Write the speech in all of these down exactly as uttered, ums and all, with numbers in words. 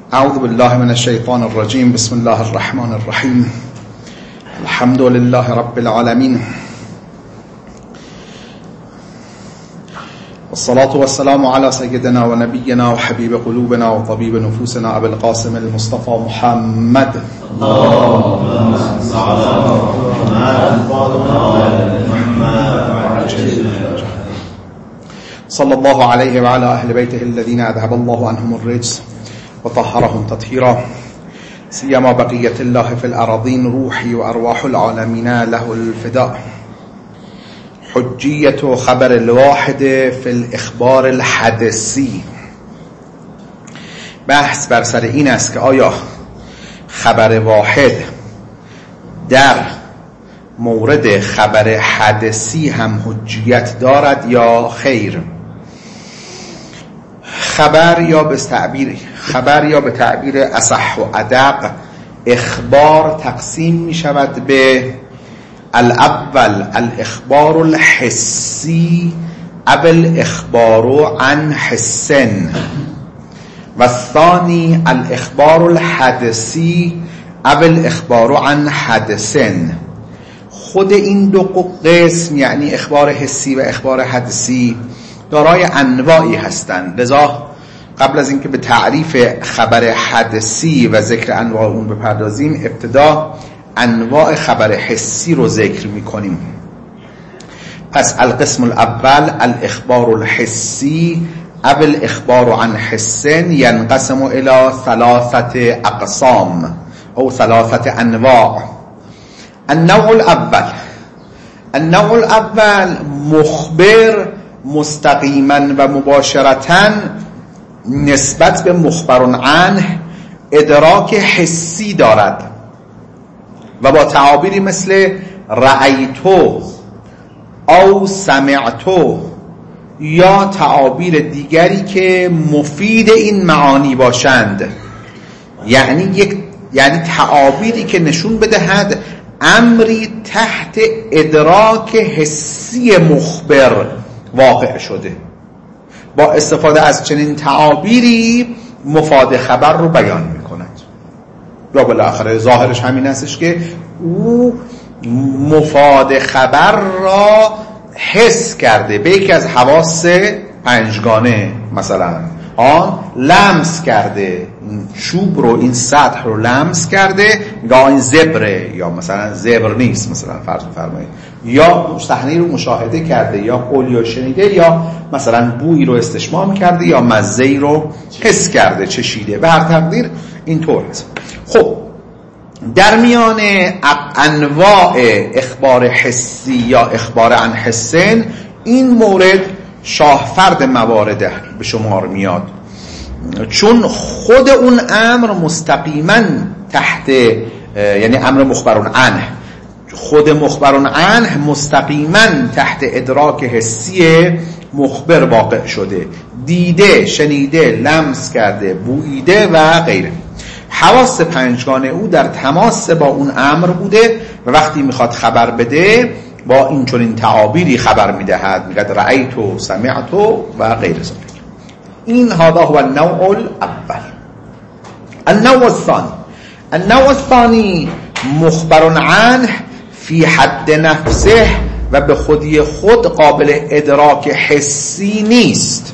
اعوذ بالله من الشیطان الرجیم. بسم الله الرحمن الرحیم. الحمد لله رب العالمین، والصلاة والسلام على سيدنا ونبينا وحبيب قلوبنا وطبيب نفوسنا أبي القاسم المصطفى محمد. اللهم صل على محمد صلى الله عليه وعلى أهل بيته الذين أذهب الله عنهم الرجس وطهرهم تطهيرا، سيما بقية الله في الأراضين، روحي وأرواح العالمين له الفداء. حجیت خبر الواحد فی الاخبار الحدثی. بحث بر سر این است که آیا خبر واحد در مورد خبر حدثی هم حجیت دارد یا خیر. خبر یا به تعبیر خبر یا به تعبیر اصح و ادق اخبار تقسیم می شود به الاول الاخبار الحسی او الاخبار عن حس، و الثانی الاخبار الحدثی او الاخبار عن حدث. خود این دو قسم یعنی اخبار حسی و اخبار حدثی دارای انواعی هستند، لذا قبل از اینکه به تعریف خبر حدثی و ذکر انواع اون بپردازیم ابتدا انواع خبر حسی رو ذکر میکنیم. پس القسم الاول الاخبار الحسی او الاخبار عن حس ینقسم الى ثلاثه اقسام او ثلاثه انواع. النوع الاول النوع الاول مخبر مستقیما و مباشرتا نسبت به مخبر عنه ادراک حسی دارد و با تعابیری مثل رأیتو او سمعتو یا تعابیر دیگری که مفید این معانی باشند، یعنی یک یعنی تعابیری که نشون بدهد امری تحت ادراک حسی مخبر واقع شده. با استفاده از چنین تعابیری مفاد خبر رو بیان میکند. یا بالاخره ظاهرش همین هستش که او مفاد خبر را حس کرده به یکی از حواس پنجگانه، مثلا آن لمس کرده، چوب رو این سطح رو لمس کرده، یا این زبره یا مثلا زبر نیست مثلا فرض فرمایید، یا صحنه رو مشاهده کرده، یا قولی رو شنیده، یا مثلا بویی رو استشمام کرده، یا مزه‌ای رو حس کرده، چشیده. به هر تقدیر اینطور است. خب در میان انواع اخبار حسی یا اخبار عن حسن این مورد شاهفرد موارد به شمار میاد، چون خود اون امر مستقیما تحت یعنی امر مخبر عنه خود مخبر عنه مستقیما تحت ادراک حسی مخبر واقع شده، دیده، شنیده، لمس کرده، بوییده و غیره. حواس پنجگانه او در تماس با اون امر بوده و وقتی میخواد خبر بده با این چون این تعابیری خبر میدهد، میگه رأیتو، سمعتو و غیر ذلك. این هذا هو النوع الاول. النوع الثاني النوع الثاني مخبر عنه فی حد نفسه و به خودی خود قابل ادراک حسی نیست،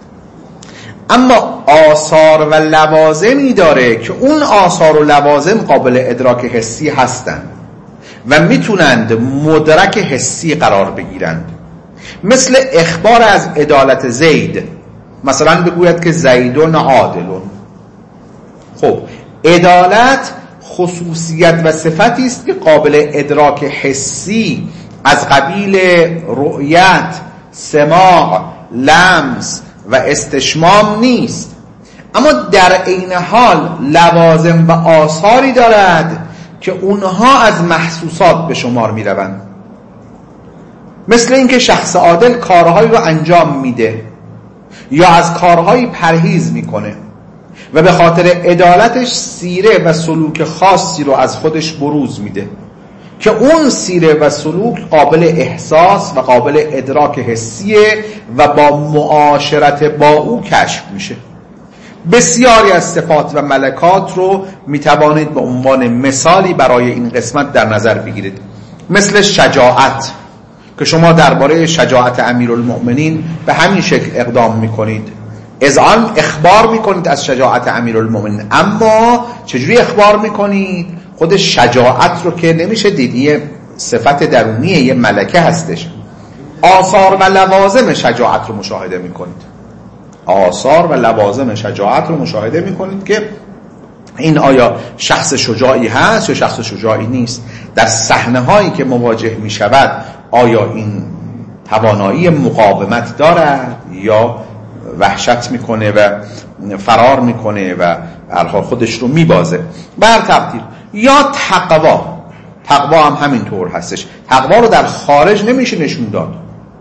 اما آثار و لوازمی داره که اون آثار و لوازم قابل ادراک حسی هستند و میتونند مدرک حسی قرار بگیرند. مثل اخبار از عدالت زید، مثلا بگوید که زیدون عادلون. خب عدالت خصوصیت و صفتی است که قابل ادراک حسی از قبیل رؤیت، سماع، لمس و استشمام نیست، اما در عین حال لوازم و آثاری دارد که اونها از محسوسات به شمار می روند. مثل اینکه شخص عادل کارهایی رو انجام میده یا از کارهایی پرهیز میکنه و به خاطر عدالتش سیره و سلوک خاصی رو از خودش بروز میده که اون سیره و سلوک قابل احساس و قابل ادراک حسیه و با معاشرت با او کشف میشه. بسیاری از صفات و ملکات رو میتوانید به عنوان مثالی برای این قسمت در نظر بگیرید، مثل شجاعت که شما درباره شجاعت امیرالمؤمنین به همین شکل اقدام میکنید، اذعان اخبار میکنید از شجاعت امیرالمؤمنین. اما چجوری اخبار میکنید؟ خود شجاعت رو که نمیشه دید، یه صفت درونیه، یه ملکه هستش. آثار و لوازم شجاعت رو مشاهده میکنید، آثار و لوازم شجاعت رو مشاهده میکنید که این آیا شخص شجاعی هست یا شخص شجاعی نیست. در صحنه هایی که مواجه میشود آیا این توانایی مقاومت دارد یا وحشت میکنه و فرار میکنه و هرحال خودش رو میبازه. بر تبدیل یا تقوا، تقوا هم همین طور هستش. تقوا رو در خارج نمیشه نشون داد،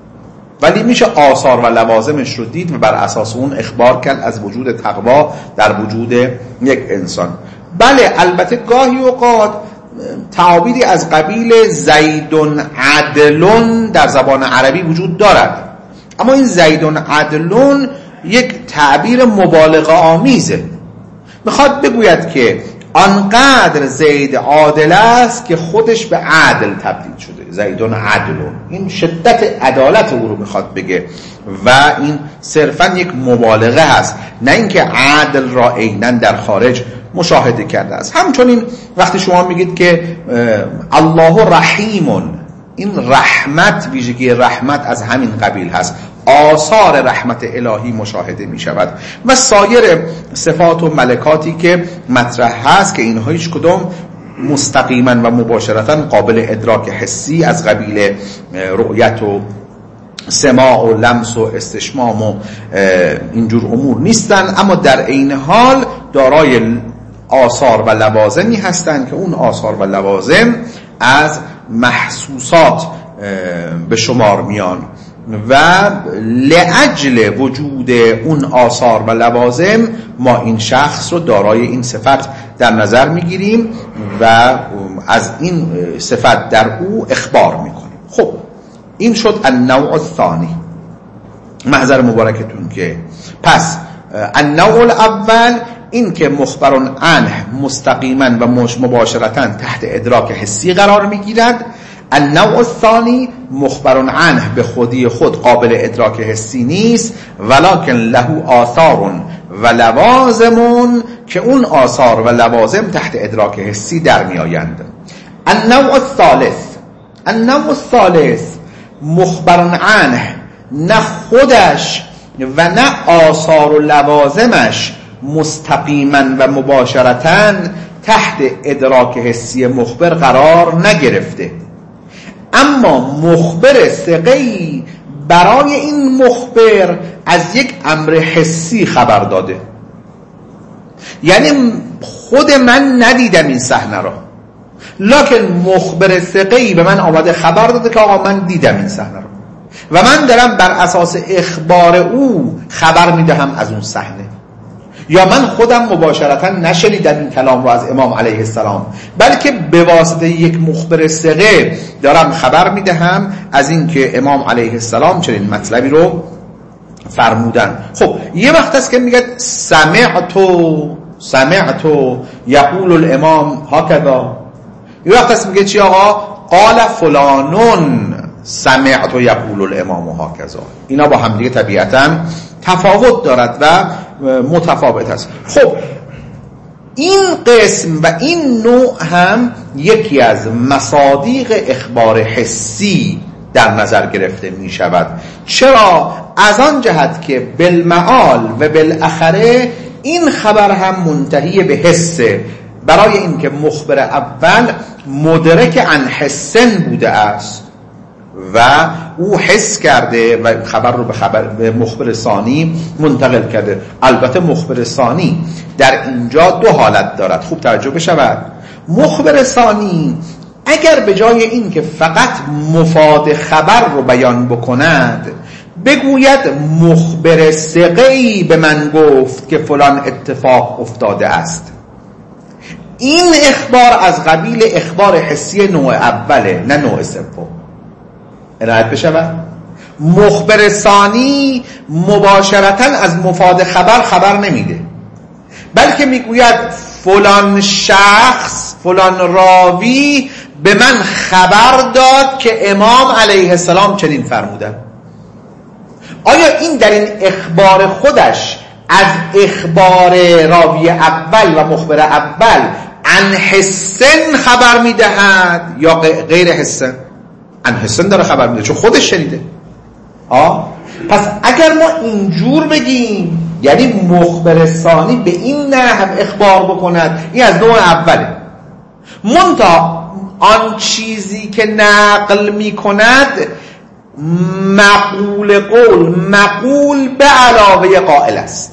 ولی میشه آثار و لوازمش رو دید و بر اساس اون اخبار کرد از وجود تقوا در وجود یک انسان. بله البته گاهی اوقات تعابیری از قبیل زیدون عدلون در زبان عربی وجود دارد، اما این زیدون عدلون یک تعبیر مبالغه آمیزه. میخواد بگوید که آنقدر زید عادل است که خودش به عدل تبدیل شده. زیدون عدلون، این شدت عدالت او رو میخواد بگه و این صرفا یک مبالغه هست، نه اینکه عدل را عیناً در خارج مشاهده کرده است. همچنین وقتی شما میگید که الله رحیمون، این رحمت، ویژگی رحمت از همین قبیل هست، آثار رحمت الهی مشاهده می شود و سایر صفات و ملکاتی که مطرح هست که اینها هیچ کدام مستقیما و مباشرتا قابل ادراک حسی از قبیل رؤیت و سماع و لمس و استشمام و اینجور امور نیستن، اما در عین حال دارای آثار و لوازمی هستند که اون آثار و لوازم از محسوسات به شمار میان و لأجل وجود اون آثار و لوازم ما این شخص رو دارای این صفت در نظر میگیریم و از این صفت در او اخبار میکنیم. خب این شد النوع الثانی. محضر مبارکتون که پس النوع الاول این که مخبر عنه مستقیما و مباشرتا تحت ادراک حسی قرار میگیرد. النوع الثانی مخبر عنه به خودی خود قابل ادراک حسی نیست، ولکن له آثار و لوازم که اون آثار و لوازم تحت ادراک حسی در می آیند. النوع الثالث النوع الثالث مخبر عنه نه خودش و نه آثار و لوازمش مستقیما و مباشرتا تحت ادراک حسی مخبر قرار نگرفته، اما مخبر ثقه‌ای برای این مخبر از یک امر حسی خبر داده. یعنی خود من ندیدم این صحنه را، لکن مخبر ثقه‌ای به من آمده خبر داده که آقا من دیدم این صحنه را و من دارم بر اساس اخبار او خبر میدهم از اون صحنه. یا من خودم مباشرتا نشنیدم این کلام رو از امام علیه السلام، بلکه به واسطه یک مخبر ثقه دارم خبر میدهم از این که امام علیه السلام چنین مطلبی رو فرمودن. خب یه وقت است که میگه سمعتو سمعتو یقول الامام هکذا، یه وقت است میگه چی آقا؟ قال فلانون سمعتو یقول الامام هکذا. اینا با هم دیگه طبیعتاً تفاوت دارد و متفاوت است. خب این قسم و این نوع هم یکی از مصادیق اخبار حسی در نظر گرفته می شود. چرا؟ از آن جهت که بالمعال و بالاخره این خبر هم منتهی به حسه، برای اینکه مخبر اول مدرک عن حسن بوده است و او حس کرده و خبر رو به خبر به مخبر ثانی منتقل کرده. البته مخبر ثانی در اینجا دو حالت دارد، خوب توجه بشود. مخبر ثانی اگر به جای این که فقط مفاد خبر رو بیان بکند بگوید مخبر ثقه‌ای به من گفت که فلان اتفاق افتاده است، این اخبار از قبیل اخبار حسی نوع اوله، نه نوع سوم. عنایت بشود. مخبر ثانی مباشرتا از مفاد خبر خبر نمیده، بلکه میگوید فلان شخص، فلان راوی به من خبر داد که امام علیه السلام چنین فرمودن. آیا این در این اخبار خودش از اخبار راوی اول و مخبر اول عن حسن خبر میدهد یا غیر حسن؟ عن حسن داره خبر میده چون خودش شنیده. آه پس اگر ما اینجور بگیم یعنی مخبر ثانی به این نحو اخبار بکند، این از نوع اوله. منتها آن چیزی که نقل میکند مقول قول، مقول به علاوه قائل است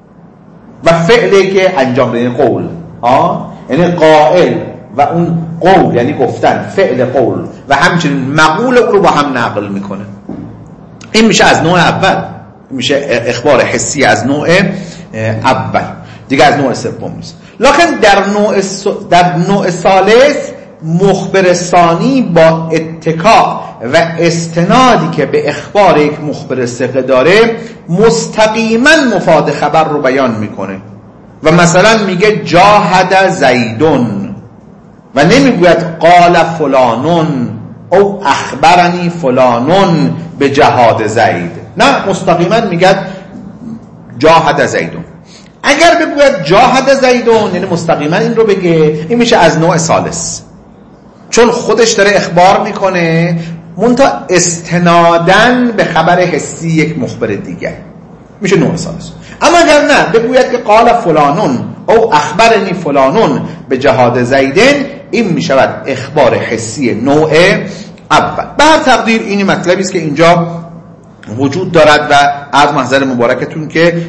و فعلی که انجام بده قول. آه یعنی قائل و اون قول یعنی گفتن، فعل قول و همچنین مقول او رو با هم نقل میکنه. این میشه از نوع اول، میشه اخبار حسی از نوع اول، دیگه از نوع سوم نیست. لکن در نوع س... در نوع ثالث مخبر ثانی با اتکا و استنادی که به اخبار یک مخبر ثقه داره مستقیما مفاد خبر رو بیان میکنه و مثلا میگه جاهد زیدون و نمیگوید قال فلانون او اخبرنی فلانون به جهاد زید، نه مستقیما میگه جاهد زیدون. اگر بگوید جاهد زیدون یعنی مستقیما این رو بگه، این میشه از نوع ثالث چون خودش داره اخبار میکنه منتها استنادن به خبر حسی یک مخبر دیگه، میشه نوع ثالث. اما اگر نه بگوید که قال فلانون او اخبرنی فلانون به جهاد زیدن، این میشود اخبار حسی نوع اول. به هر تقدیر این مطلبی است که اینجا وجود دارد و از محضر مبارکتون که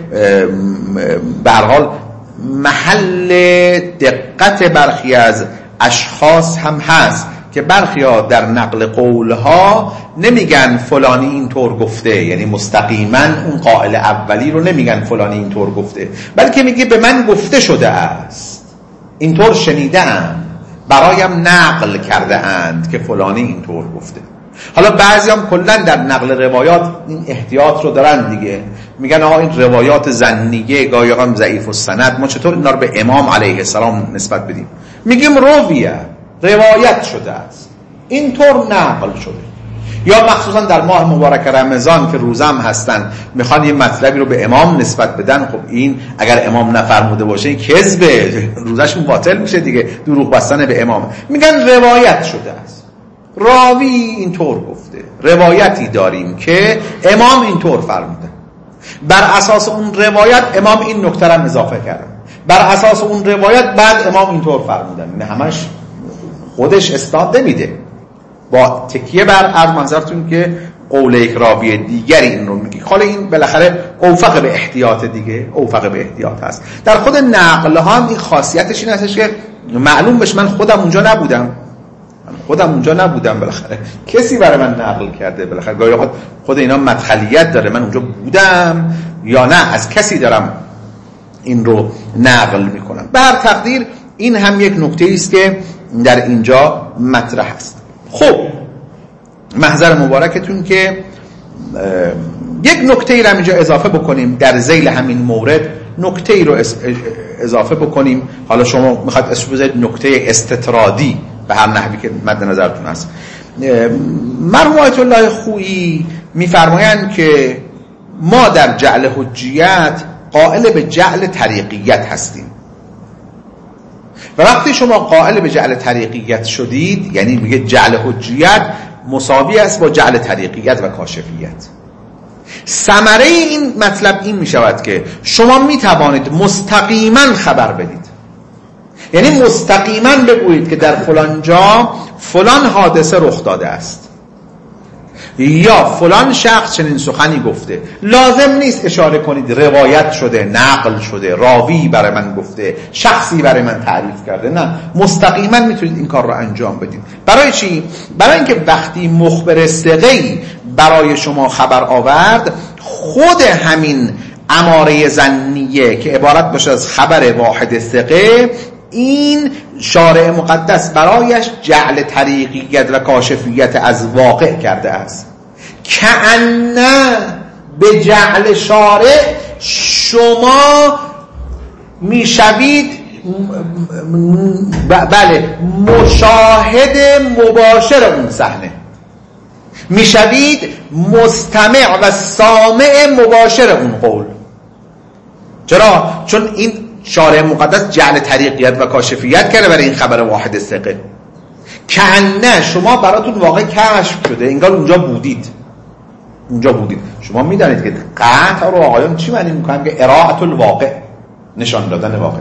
به هر حال محل دقت برخی از اشخاص هم هست که برخی ها در نقل قولها نمیگن فلانی اینطور گفته، یعنی مستقیما اون قائل اولی رو نمیگن فلانی اینطور گفته، بلکه میگه به من گفته شده است، اینطور شنیدم، برایم نقل کرده اند که فلانی اینطور گفته. حالا بعضی هم کلن در نقل روایات این احتیاط رو دارن دیگه، میگن آقا این روایات ظنیه گاهی هم ضعیف السند، ما چطور اینا رو به امام علیه السلام نسبت بدیم؟ میگیم رویه، روایت شده است، اینطور نقل شده. یا مخصوصا در ماه مبارک رمضان که روزه هم هستن میخوان یه مطلبی رو به امام نسبت بدن، خب این اگر امام نفرموده باشه این کذبه، روزهشون باطل میشه دیگه، دروغ بستن به امام. میگن روایت شده است، راوی اینطور گفته، روایتی داریم که امام اینطور فرموده، بر اساس اون روایت امام این نکته رو اضافه کردن، بر اساس اون روایت بعد امام اینطور فرمودن. نه همش خودش اسناد نمیده، با تکیه بر از منظرتون که قول یک راوی دیگری این رو میگه. حالا این بالاخره اوفق به احتیاط دیگه، اوفق به احتیاط هست. در خود نقل ها هم این خاصیتش این هستش که معلوم بشه من خودم اونجا نبودم، من خودم اونجا نبودم، بالاخره کسی برای من نقل کرده، بالاخره گاهی اوقات خود اینا مدخلیت داره، من اونجا بودم یا نه از کسی دارم این رو نقل میکنم. به هر تقدیر این هم یک نکته است که در اینجا مطرح است. خب محضر مبارکتون که یک نکته ای رو اینجا اضافه بکنیم در ذیل همین مورد، نکته ای رو اضافه بکنیم. حالا شما میخواد اسم بذارید نکته استطرادی به هر نحوی که مد نظرتون هست. مرحوم آیت الله خویی میفرمایند که ما در جعل حجیت قائل به جعل طریقیت هستیم و وقتی شما قائل به جعل طریقیت شدید، یعنی میگه جعل حجیت مساوی است با جعل طریقیت و کاشفیت. ثمره این مطلب این میشود که شما میتوانید مستقیما خبر بدید، یعنی مستقیما بگویید که در فلان جا فلان حادثه رخ داده است یا فلان شخص چنین سخنی گفته. لازم نیست اشاره کنید روایت شده، نقل شده، راوی برای من گفته، شخصی برای من تعریف کرده، نه، مستقیما میتونید این کار رو انجام بدید. برای چی؟ برای اینکه وقتی مخبر ثقه‌ای برای شما خبر آورد، خود همین اماره ظنیه که عبارت باشه از خبر واحد ثقه، این شارع مقدس برایش جعل طریقیت و کاشفیت از واقع کرده است. کأنه به جعل شارع شما میشوید بله مشاهد مباشر اون صحنه، میشوید مستمع و سامع مباشر اون قول. چرا؟ چون این شارع مقدس جعل طریقیت و کاشفیت کرده برای این خبر واحد ثقه. کنه شما براتون واقع کشف شده، انگار اونجا بودید، اونجا بودید. شما میدانید که قطع رو آقایان چی معنی میکنن؟ که اراعت الواقع، نشان دادن واقع.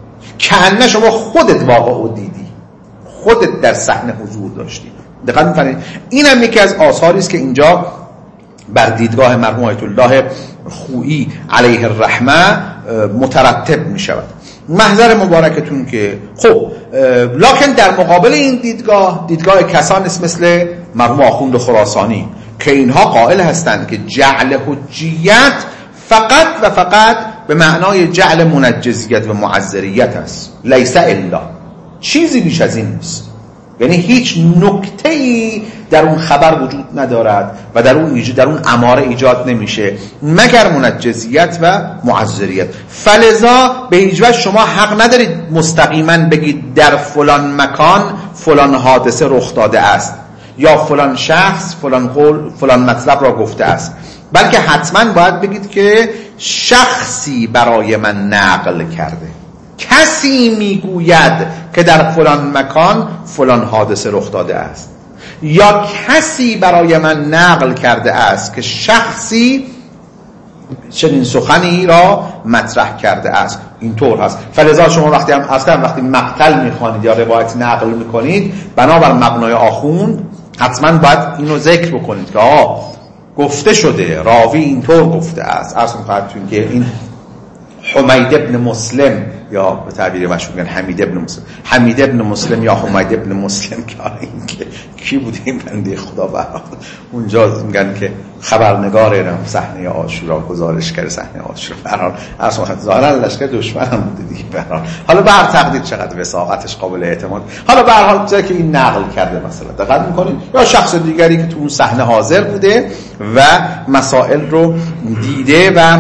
کنه شما خودت واقع رو دیدی، خودت در صحنه حضور داشتی. دقت میکنید؟ این هم یکی از آثاری است که اینجا بر دیدگاه مرحوم آیت الله خویی علیه الرحمه مترتب می شود. محضر مبارکتون که خب لکن در مقابل این دیدگاه، دیدگاه کسان است مثل مرحوم آخوند خراسانی که اینها قائل هستند که جعل حجیت فقط و فقط به معنای جعل منجزیت و معذریت است، لیس الا، چیزی بیش از این نیست. یعنی هیچ نکته‌ای در اون خبر وجود ندارد و در اون ایجاد در اون اماره ایجاد نمیشه مگر منجزیت و معذریت. فلذا به هیچ وجه شما حق ندارید مستقیما بگید در فلان مکان فلان حادثه رخ داده است یا فلان شخص فلان قول فلان مطلب را گفته است، بلکه حتما باید بگید که شخصی برای من نقل کرده، کسی میگوید که در فلان مکان فلان حادثه رخ داده است، یا کسی برای من نقل کرده است که شخصی چنین سخنی را مطرح کرده است. اینطور هست. فلذا شما وقتی هم اصلا وقتی مقتل میخوانید یا روایت نقل میکنید، بنابر مبنای آخوند حتما باید اینو ذکر بکنید که آه گفته شده، راوی اینطور گفته است. اصلا خواهدتون که این حمید ابن مسلم یا به تعبیر مشهور میگن حمید ابن مسلم، حمید ابن مسلم یا حمید ابن مسلم که این که کی بوده این بنده خدا برات اونجا میگن که خبرنگار صحنه عاشورا، گزارشگر صحنه عاشورا، به هر حال اصلا ظاهرا لشکر دشمن هم بوده دیگه. به هر حال حالا به هر تقدیر چقدر وثاقتش قابل اعتماد، حالا به هر حال جایی که این نقل کرده مثلا دقت میکنید، یا شخص دیگری که تو اون صحنه حاضر بوده و مسائل رو دیده و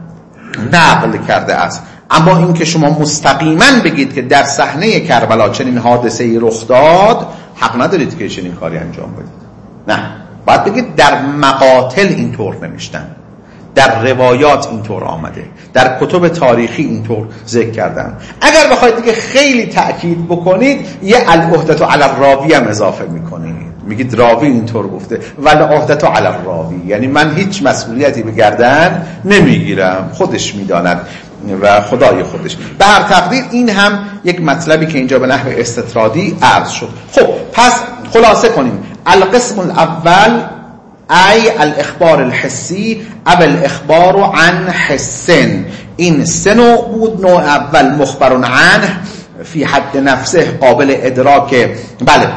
نقل کرده است. اما این که شما مستقیما بگید که در صحنه کربلا چنین حادثه‌ای رخ داد، حق ندارید که چنین کاری انجام بدید. نه، باید بگید در مقاتل اینطور نوشتن، در روایات اینطور آمده، در کتب تاریخی اینطور ذکر کردن. اگر بخواید دیگه خیلی تأکید بکنید، یه العهدة علی الراوی هم اضافه میکنید، میگید راوی اینطور گفته ولی عهدة علی الراوی، یعنی من هیچ مسئولیتی به گردن نمیگیرم، خودش میداند و خدای خودش. به هر تقدیر این هم یک مطلبی که اینجا به نحو استطرادی عرض شد. خب پس خلاصه کنیم، القسم الاول ای الاخبار الحسی او الاخبار عن حسن، این سه نوع بود. نوع اول مخبر عنه فی حد نفسه قابل ادراک، بله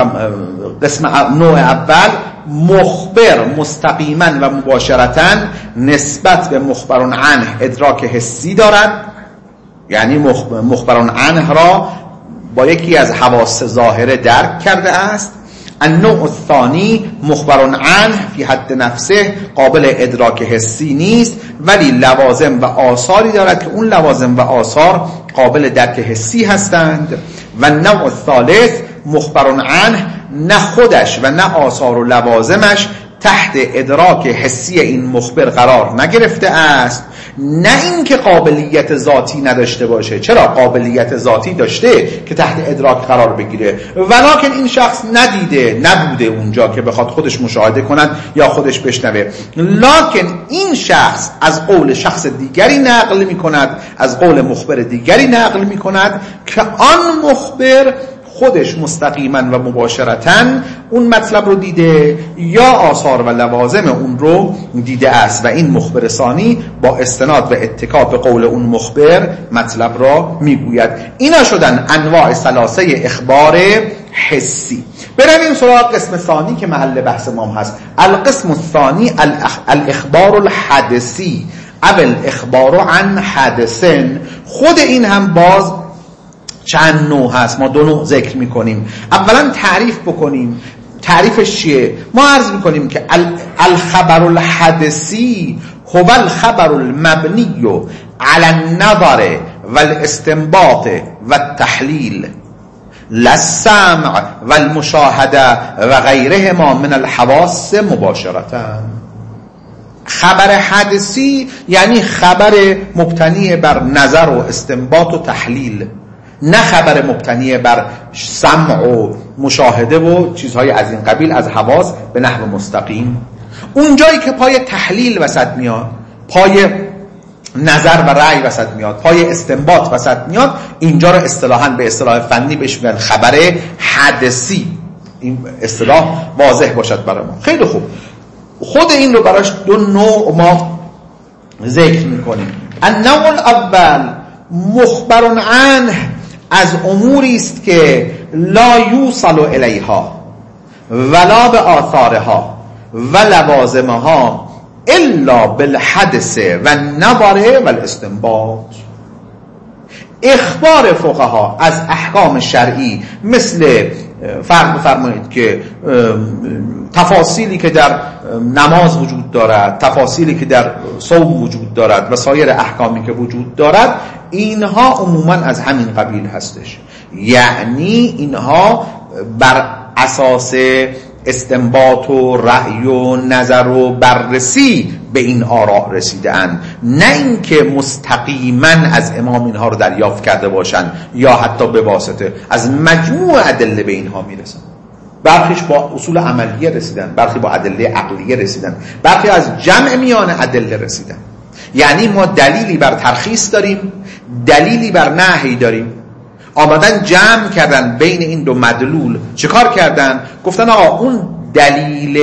قسم نوع اول مخبر مستقیما و مباشرتا نسبت به مخبر عنه ادراک حسی دارد، یعنی مخبر عنه را با یکی از حواس ظاهره درک کرده است. النوع الثانی مخبر عنه فی حد نفسه قابل ادراک حسی نیست ولی لوازم و آثاری دارد که اون لوازم و آثار قابل درک حسی هستند. و نوع الثالث مخبر عنه نه خودش و نه آثار و لوازمش تحت ادراک حسی این مخبر قرار نگرفته است، نه اینکه قابلیت ذاتی نداشته باشه، چرا قابلیت ذاتی داشته که تحت ادراک قرار بگیره، ولکن این شخص ندیده، نبوده اونجا که بخواد خودش مشاهده کند یا خودش بشنوه، لکن این شخص از قول شخص دیگری نقل می کند، از قول مخبر دیگری نقل می کند که آن مخبر خودش مستقیما و مباشرتا اون مطلب رو دیده یا آثار و لوازم اون رو دیده است و این مخبر ثانی با استناد و اتکا به قول اون مخبر مطلب را میگوید. اینا شدن انواع ثلاثه اخبار حسی. برویم سراغ قسم ثانی که محل بحث ما هست. القسم الثانی الاخبار الحدثی او الاخبار عن حدثن. خود این هم باز چند نوع هست، ما دو نوع ذکر میکنیم. اولا تعریف بکنیم، تعریفش چیه؟ ما عرض میکنیم که الخبر الحدثی هو الخبر المبنی على النظر و الاستنباط و التحلیل للسمع و المشاهده و غیرهما من الحواس مباشرتا. خبر حدسی یعنی خبر مبتنی بر نظر و استنباط و تحلیل، نه خبر مبتنی بر سمع و مشاهده و چیزهای از این قبیل از حواس به نحو مستقیم. اون جایی که پای تحلیل وسط میاد، پای نظر و رأی وسط میاد، پای استنباط وسط میاد، اینجا رو اصطلاحاً به اصطلاح فنی بهش میگن خبر حدسی. این اصطلاح واضح باشد برای ما. خیلی خوب، خود این رو براش دو نوع ما ذکر میکنیم. النوع الاول مخبر عنه، از اموری است که لا یوصل الیها ولا به آثارها و لوازمها الا بالحدث و النظر و الاستنباط. اخبار فقها از احکام شرعی مثل فرق بفرمایید که تفاصیلی که در نماز وجود دارد، تفاصیلی که در صوم وجود دارد و سایر احکامی که وجود دارد، اینها عموما از همین قبیل هستش. یعنی اینها بر اساس استنباط و رأی و نظر و بررسی به این آراء رسیده‌اند، نه اینکه مستقیما از امام اینها رو دریافت کرده باشند یا حتی به واسطه از مجموع ادله به اینها میرسن. برخیش با اصول عملیه رسیدن، برخی با ادله عقلیه رسیدن، برخی از جمع میان ادله رسیدن. یعنی ما دلیلی بر ترخیص داریم، دلیلی بر نهی داریم. آمدن جمع کردن بین این دو مدلول. چه کار کردن؟ گفتن آقا اون دلیل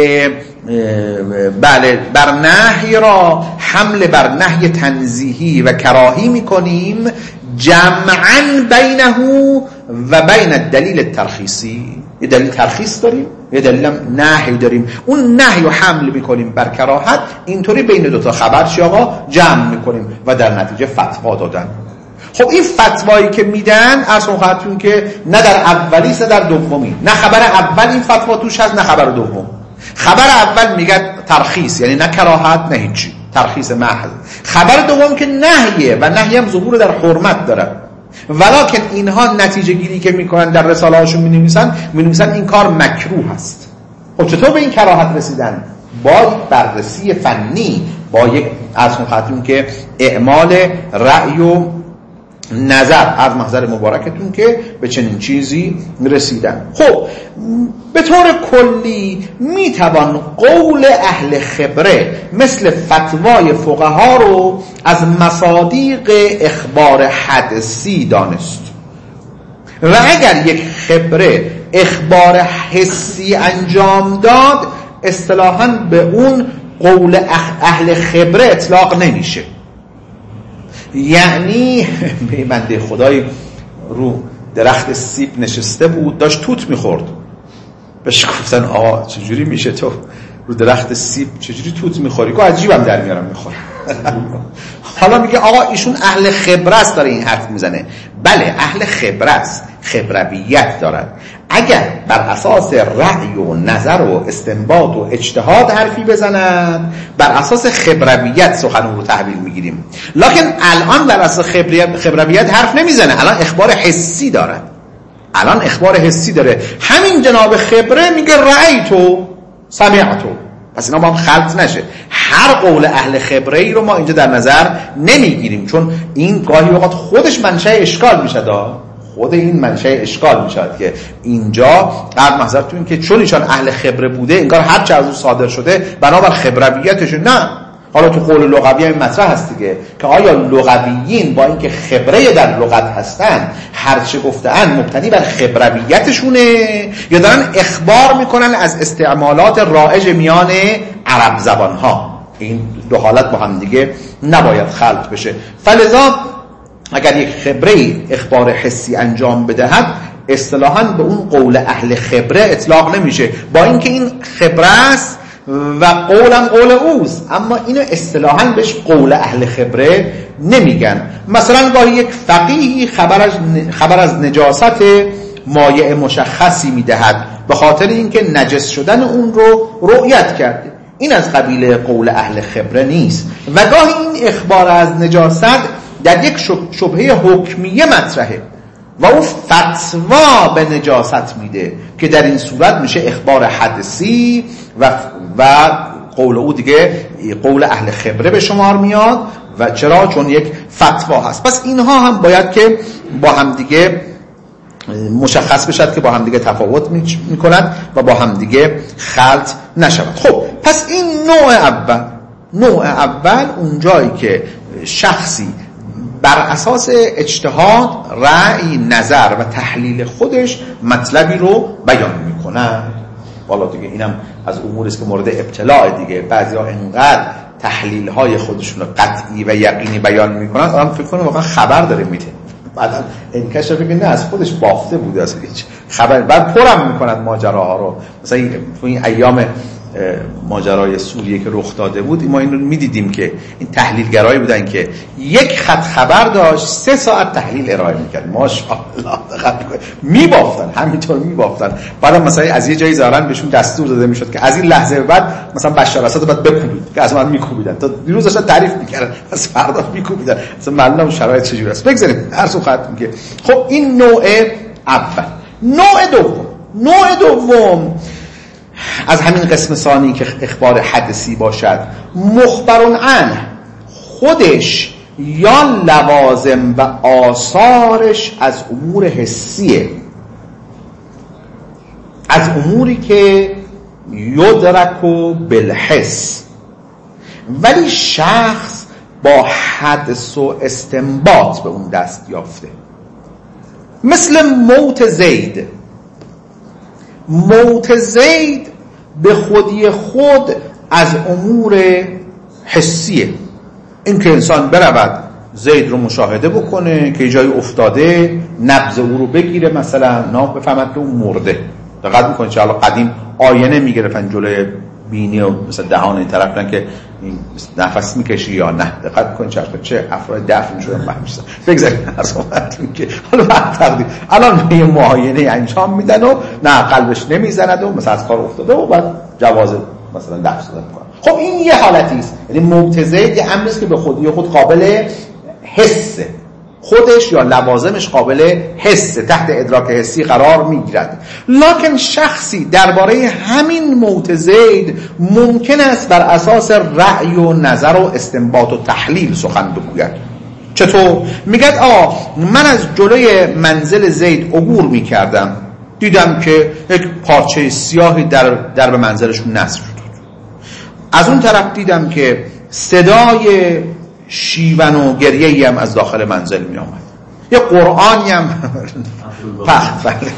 بله بر نهی را حمل بر نهی تنزیهی و کراهی میکنیم جمعاً بینه و بین الدلیل ترخیصی. یه دلیل ترخیص داریم، یه دلیل نهی داریم. اون نهی رو حمل میکنیم بر کراهت، اینطوری بین دو تا خبر چی آقا جمع میکنیم و در نتیجه فتوا دادن. خب این فتوایی که میدن اصلا خواهدتون که نه در اولی نه در دومی، نه خبر اول این فتوا توش هست نه خبر دوم. خبر اول میگه ترخیص، یعنی نه کراهت نه هیچی، ترخیص محض. خبر دوم که نهیه و نهی هم ظهور در حرمت داره، ولکن اینها نتیجه گیری که میکنن در رساله هاشون مینویسن مینویسن این کار مکروه است. خب چطور به این کراهت رسیدن؟ با بررسی فنی، با یک اصلا خواهدتون که اعمال رأی و نظر از محضر مبارکتون که به چنین چیزی رسیدن. خب به طور کلی میتوان قول اهل خبره مثل فتوای فقها رو از مصادیق اخبار حدسی دانست و اگر یک خبره اخبار حسی انجام داد اصطلاحاً به اون قول اهل خبره اطلاق نمیشه. یعنی بنده خدای رو درخت سیب نشسته بود، داشت توت میخورد، بهش گفتن آقا چجوری میشه تو رو درخت سیب چجوری توت میخوری؟ که عجیبم در میارم میخورم. حالا میگه آقا ایشون اهل خبره است داره این حرف میزنه. بله اهل خبره است، خبرویت دارد. اگر بر اساس رأی و نظر و استنباط و اجتهاد حرفی بزنند بر اساس خبرویت سخن رو تحویل میگیریم. لکن الان بر اساس خبرویت حرف نمیزنه، الان اخبار حسی داره، الان اخبار حسی داره. همین جناب خبره میگه رأیتو سمعتو. پس اینا با هم خلط نشه. هر قول اهل خبره ای رو ما اینجا در نظر نمیگیریم، چون این گاهی اوقات خودش منشأ اشکال میشه. دا خود این منشأ اشکال میشه که اینجا در محضرتون که چون ایشان اهل خبره بوده انگار هر چه از او صادر شده بنابر خبرویتشون. نه، حالا تو قول لغوی هم مطرح هست دیگه که آیا لغویین با اینکه خبره در لغت هستن هر چه گفتن مبتنی بر خبرویتشونه یا دارن اخبار میکنن از استعمالات رایج میان عرب زبان ها؟ این دو حالت با هم دیگه نباید خلط بشه. فلذا اگر یک خبره اخبار حسی انجام بدهد اصطلاحاً به اون قول اهل خبره اطلاق نمیشه، با اینکه این خبره است و قولم قول اوست، اما اینو اصطلاحاً بهش قول اهل خبره نمیگن. مثلا با یک فقیهی خبر از خبر از نجاست مایع مشخصی میدهد به خاطر اینکه نجس شدن اون رو رؤیت کرده، این از قبیل قول اهل خبره نیست. و گاهی این اخبار از نجاست در یک شبهه حکمیه مطرحه و او فتوا به نجاست میده که در این صورت میشه اخبار حدثی و و قول او دیگه قول اهل خبره به شمار میاد. و چرا؟ چون یک فتوا هست. پس اینها هم باید که با هم دیگه مشخص بشد که با هم دیگه تفاوت میکنند و با هم دیگه خلط نشود. خب پس این نوع اول، نوع اول اون جایی که شخصی بر اساس اجتهاد، رأی، نظر و تحلیل خودش مطلبی رو بیان میکنه. والا دیگه اینم از اموری است که مورد ابتلاع دیگه. بعضیا انقدر تحلیل های خودشون رو قطعی و یقینی بیان میکنن آدم فکر کنه واقعا خبر داره میده، بعدا انکشف که نه از خودش بافته بوده اصلا هیچ خبر. بعد پرم میکنن ماجراها رو. مثلا تو این ایام ماجرای سوریه که رخ داده بود ما این رو میدیدیم که این تحلیلگرایی بودن که یک خط خبر داشت سه ساعت تحلیل ارائه میکرد. ماشاءالله میبافتن، همینطور میبافتن. بعد مثلا از یه جایی ظاهرا بهشون دستور داده میشد که از این لحظه بعد مثلا بشار اسد بعد بکوبید که از من میکوبیدن. تا دیروز داشتن تعریف میکردن از فردا میکوبیدن. مثلا معلومه شرایط چجوری است. بگذاریم هر سو ختم که خب این نوع اول. نوع دوم، نوع دوم از همین قسم ثانی که اخبار حدثی باشد، مخبرون عنه، خودش یا لوازم و آثارش از امور حسیه، از اموری که یدرکو بالحس، ولی شخص با حدس و استنباط به اون دست یافته. مثل موت زید. موت زید به خودی خود از امور حسیه. این که انسان برود زید رو مشاهده بکنه که جایی افتاده، نبض او رو بگیره، مثلا نه بفهمد که اون مرده. دقت میکنید چه الان قدیم آینه میگرفتن جلوی بینی و مثلا دهان این طرف بودن که این نفس میکشی یا نه. دقت میکنید چه چه افراد دفن شدن فهمیدن. بگذارید اصلا که حالا بعد تقدیم الان یه معاینه انجام میدن و نه قلبش نمیزند و مثلا از کار افتاده و بعد جواز مثلا دفن دادن میکنن. خب این یه حالتی است، یعنی مبتذل یه امری است که به خودی خود قابل حسه، خودش یا لوازمش قابل حسه، تحت ادراک حسی قرار میگیرد. لکن شخصی درباره همین موت زید ممکن است بر اساس رأی و نظر و استنباط و تحلیل سخن بگوید. چطور؟ میگد آه من از جلوی منزل زید عبور میکردم، دیدم که یک پارچه سیاهی در درب منزلشون نصب شد. از اون طرف دیدم که صدای شیون و گریه‌ای هم از داخل منزل می آمد. یه قرآنی هم پخش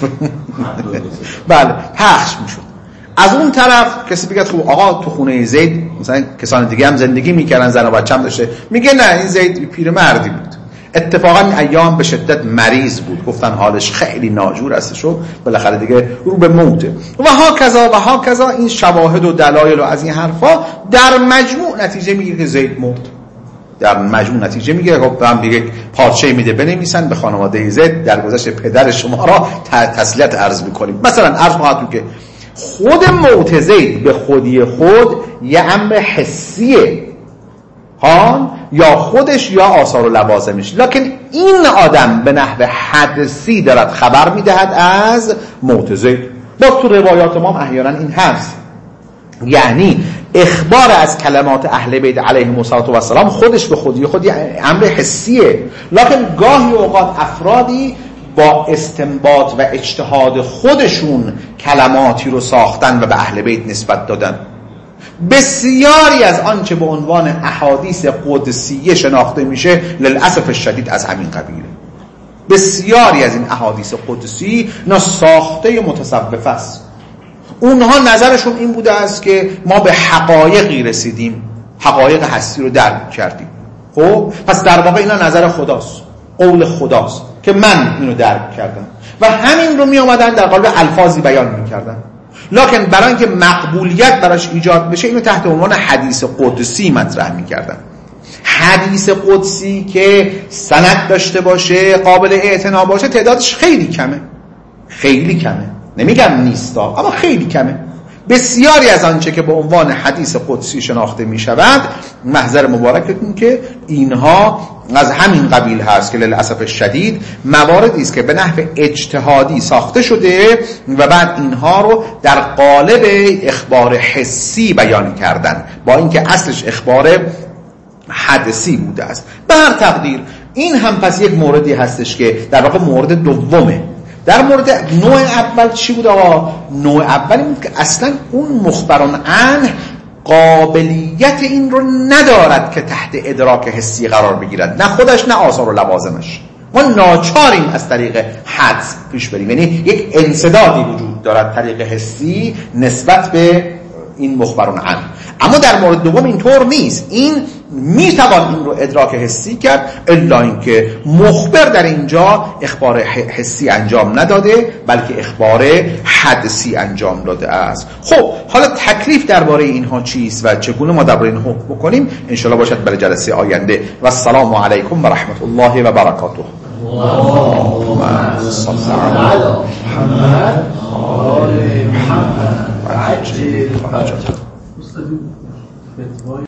بله پخش می شد. از اون طرف کسی بگه خب آقا تو خونه زید مثلا کسان دیگه هم زندگی میکردن، زن و بچه هم داشته، میگه نه این زید پیر مردی بود، اتفاقا این ایام به شدت مریض بود، گفتن حالش خیلی ناجور است و بالاخره دیگه رو به موته و ها کذا و ها کذا. این شواهد و دلایل و از این حرفا در مجموع نتیجه میگیره که زید مرد. در مجموع نتیجه میگیره خب هم دیگه پارچه میده بنویسن به خانواده زید در گذشت پدر شما را تسلیت عرض میکنیم. مثلا عرض خواهد که خود موت زید به خودی خود یه امر حسیه ها، یا خودش یا آثار و لوازمش، لکن این آدم به نحو حدسی دارد خبر میدهد از موت زید. باز تو روایات ما احیانا این هست، یعنی اخبار از کلمات اهل بیت علیهم السلام خودش به خودی خود یه امر حسیه، لکن گاهی اوقات افرادی با استنباط و اجتهاد خودشون کلماتی رو ساختن و به اهل بیت نسبت دادن. بسیاری از آنچه به عنوان احادیث قدسیه شناخته میشه للاسف الشدید از همین قبیله. بسیاری از این احادیث قدسی نه ساخته متصوف است. اونها نظرشون این بوده است که ما به حقایقی رسیدیم، حقایق هستی رو درک کردیم. خب پس در واقع اینا نظر خداست، قول خداست که من اینو درک کردم و همین رو می آمدن در قالب الفاظی بیان میکردن. لکن برای اینکه مقبولیت براش ایجاد بشه اینو تحت عنوان حدیث قدسی مطرح میکردن. حدیث قدسی که سند داشته باشه، قابل اعتنا باشه، تعدادش خیلی کمه، خیلی کمه، نمیگم نیستا اما خیلی کمه. بسیاری از آنچه که به عنوان حدیث قدسی شناخته می شود محضر مبارکتون که اینها از همین قبیل هست که للاسف شدید مواردی است که به نحو اجتهادی ساخته شده و بعد اینها رو در قالب اخبار حسی بیان کردن، با اینکه اصلش اخبار حدسی بوده است. به هر تقدیر این هم پس یک موردی هستش که در واقع مورد دومه. در مورد نوع اول چی بود آقا؟ نوع اولی بود که اصلا اون مخبران عنه قابلیت این رو ندارد که تحت ادراک حسی قرار بگیرد، نه خودش نه آثار و لوازمش. ما ناچاریم از طریق حدس پیش بریم، یعنی یک انسدادی وجود دارد طریق حسی نسبت به این مخبران عنه. اما در مورد دوم اینطور نیست، این میتوان این رو ادراک حسی کرد، الا اینکه مخبر در اینجا اخبار حسی انجام نداده بلکه اخبار حدسی انجام داده است. خب حالا تکلیف درباره اینها چیست و چگونه ما درباره این حکم بکنیم انشالله باشد برای جلسه آینده. و السلام علیکم و رحمت الله و برکاته. اللهم صل علی محمد و آل محمد و عجل فرجهم.